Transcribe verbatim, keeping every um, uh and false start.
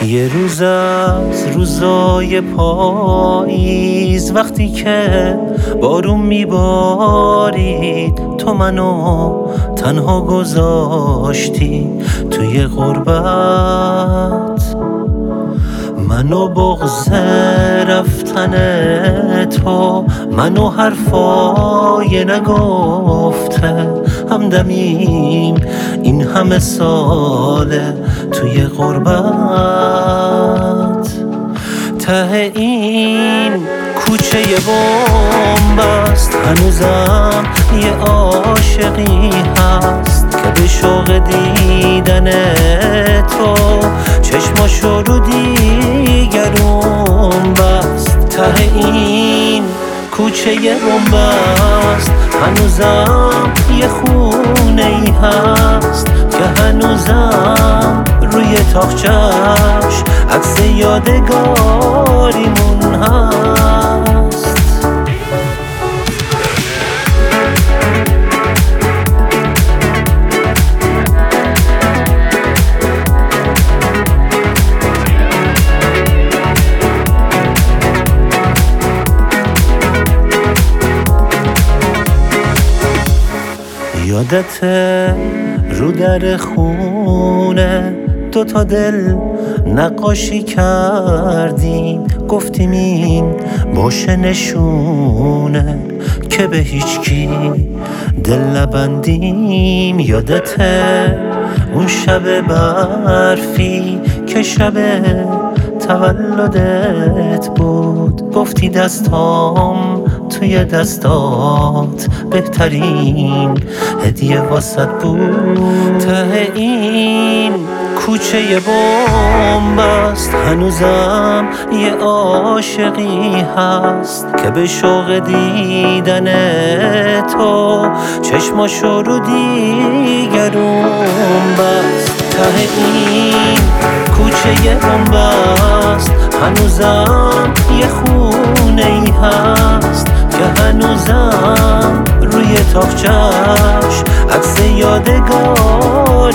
یه روز از روزای پاییز وقتی که بارون میبارید تو منو تنها گذاشتی توی غربت، منو بغض رفتن تو، منو حرفای نگفته همدمیم این همه ساله توی غربت. ته این کوچه یه بمب است، هنوزم یه عاشقی هست که به شوق دیدن تو چشماشو رو دیگرون بست. ته این کوچه یه بمب است، هنوزم یه خونه ای هست که هنوزم روی تاقچه‌اش عکس یادگاریمون هست. یادته رو در خونه دوتا دل نقاشی کردیم، گفتیم این باشه نشونه که به هیچکی دل نبندیم. یادته اون شب برفی که شب تولدت بود، گفتی دستام توی دستات بهترین هدیه واسط بود. ته این کوچه یه بمب است، هنوزم یه عاشقی هست که به شوق دیدن تو چشماشو رو دیگرون بست. ته این کوچه یه بمب است، هنوزم یه خونه ای هست که هنوزم روی تاقچه‌اش عکس یادگار